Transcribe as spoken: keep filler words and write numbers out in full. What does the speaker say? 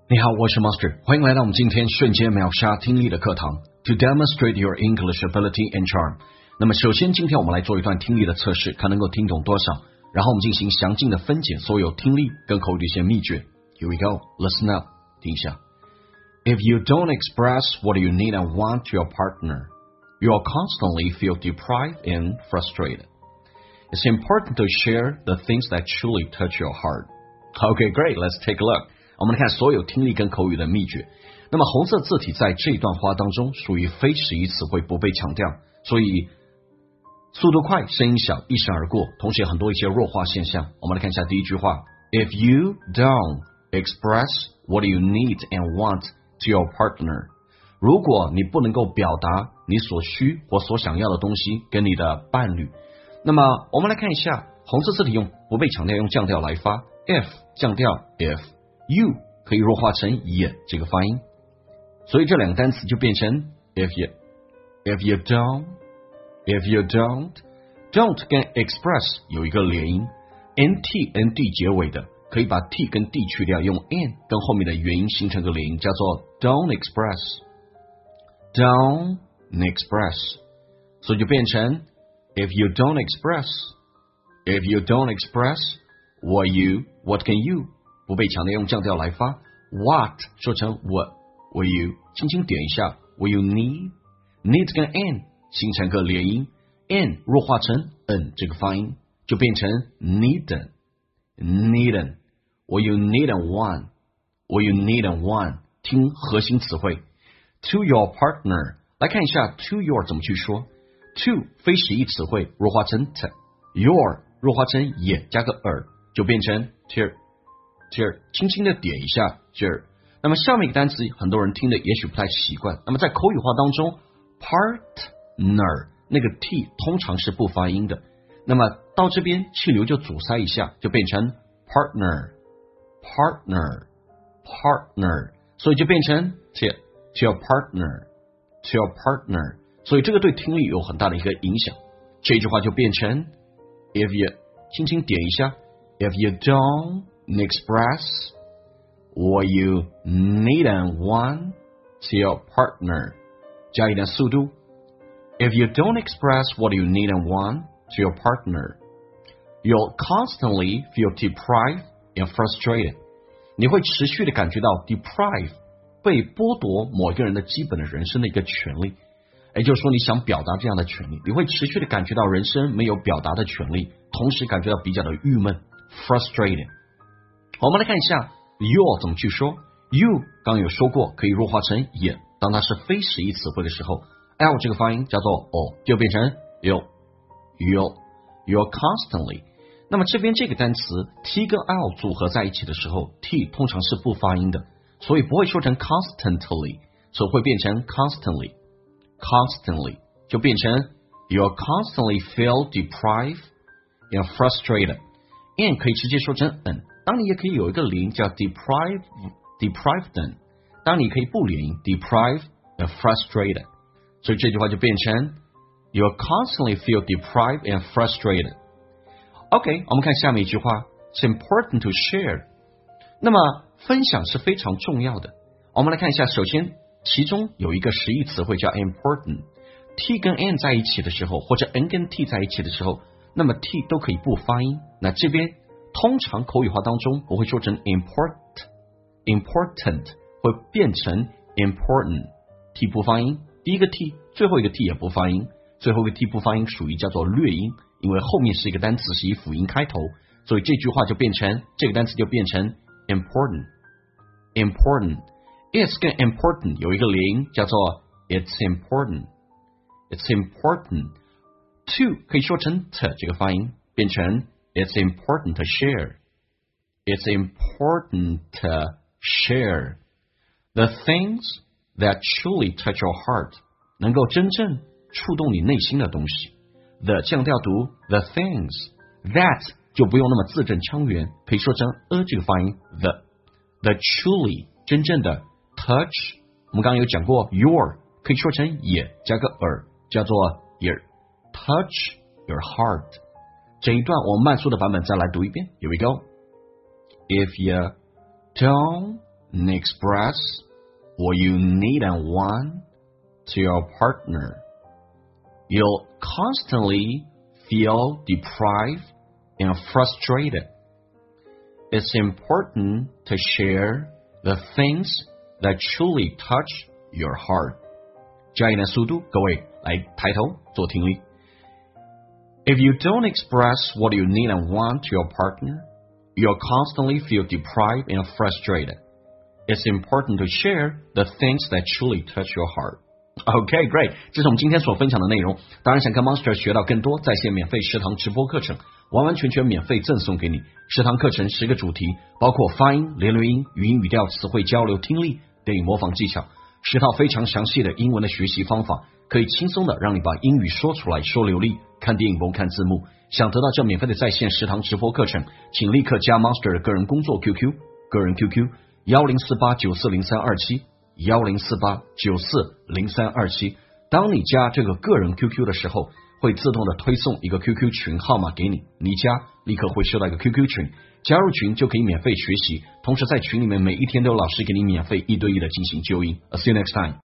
你好，我是 Master， 欢迎来到我们今天瞬间秒杀听力的课堂 To demonstrate your English ability and charm。 那么首先今天我们来做一段听力的测试，看能够听懂多少，然后我们进行详尽的分解所有听力跟口语的一些秘诀。 Here we go, listen up， 听一下。 If you don't express what you need and want to your partner, you will constantly feel deprived and frustrated. It's important to share the things that truly touch your heart. Okay, great, let's take a look。我们来看所有听力跟口语的秘诀。那么红色字体在这一段话当中属于非实义词汇，不被强调，所以速度快，声音小，一闪而过，同时有很多一些弱化现象。我们来看一下第一句话 If you don't express what you need and want to your partner， 如果你不能够表达你所需或所想要的东西跟你的伴侣，那么我们来看一下红色字体用不被强调，用降调来发 If 降调 If You 可以弱化成也这个发音，所以这两个单词就变成 if you if you don't if you don't don't 跟 express 有一个连音 nt nd 结尾的，可以把 t 跟 d 去掉，用 n 跟后面的元音形成个连音，叫做 don't express don't express， 所以就变成 if you don't express if you don't express what you what can you不被强调，用降调来发 what 说成 what will you 轻轻点一下 will you need need 跟 n 形成个连音 n 弱化成 n 这个发音，就变成 need need will you need and want will you need and want 听核心词汇 to your partner， 来看一下 to your 怎么去说 to 非实义词汇弱化成 t your 弱化成也加个耳，就变成 to这儿轻轻的点一下这儿。那么下面一个单词很多人听的也许不太习惯，那么在口语化当中 partner 那个 t 通常是不发音的，那么到这边气流就阻塞一下，就变成 partner partner partner， 所以就变成 to to your partner to your partner， 所以这个对听力有很大的一个影响。这句话就变成 if you 轻轻点一下 if you don't express what you need and want to your partner， 加一点速度 If you don't express what you need and want to your partner, you'll constantly feel deprived and frustrated。 你会持续的感觉到 deprive 被剥夺某一个人的基本的人生的一个权利，也就是说你想表达这样的权利，你会持续的感觉到人生没有表达的权利，同时感觉到比较的郁闷 frustrated。我们来看一下 your 怎么去说 you 刚刚有说过可以弱化成也，当它是非实义词汇的时候 l 这个发音叫做 o 就变成 you you you're constantly。 那么这边这个单词 t 跟 l 组合在一起的时候 t 通常是不发音的，所以不会说成 constantly， 所以会变成 constantly constantly 就变成 you're constantly feel deprived and frustrated。 and 可以直接说成 n，当你也可以有一个连音叫 deprive deprived， 当你可以不连音 deprive and frustrated， 所以这句话就变成 you constantly feel deprived and frustrated。 OK， 我们看下面一句话 It's important to share， 那么分享是非常重要的。我们来看一下，首先其中有一个实义词汇叫 important， T 跟 N 在一起的时候，或者 N 跟 T 在一起的时候，那么 T 都可以不发音，那这边通常口语化当中不会说成 important important 会变成 important， T 不发音，第一个 T 最后一个 T 也不发音，最后一个 T 不发音属于叫做略音，因为后面是一个单词是以辅音开头，所以这句话就变成这个单词就变成 important important。 It's 跟 important 有一个连音叫做 it's important it's important。 to 可以说成 t 这个发音变成 It's important to share. It's important to share the things that truly touch your heart， 能够真正触动你内心的东西。 The 降调读 the things， that 就不用那么字正腔圆，可以说成 a 这个发音 the the truly 真正的 touch， 我们刚刚有讲过 your 可以说成也加个耳，叫做 your touch your heart。这一段我们慢速的版本再来读一遍。Here we go. If you don't express what you need and want to your partner, you'll constantly feel deprived and frustrated. It's important to share the things that truly touch your heart. 加一点速度，各位来抬头做听力。If you don't express what you need and want to your partner, you'll constantly feel deprived and frustrated. It's important to share the things that truly touch your heart. Okay, great. 这是我们今天所分享的内容。当然想跟 Monster 学到更多在线免费十堂直播课程，完完全全免费赠送给你。十堂课程十个主题，包括发音、连留音、语音语调、词汇交流、听力、电影模仿技巧，十套非常详细的英文的学习方法，可以轻松的让你把英语说出来，说流利。看电影不用看字幕。想得到这免费的在线十堂直播课程，请立刻加 Monster 的个人工作 Q Q， 个人 Q Q 一零四八九四零三二七。一零四八九四零三二七，当你加这个个人 Q Q 的时候，会自动的推送一个 Q Q 群号码给你，你加立刻会收到一个 Q Q 群，加入群就可以免费学习，同时在群里面每一天都有老师给你免费一对一的进行纠音。I'll see you next time.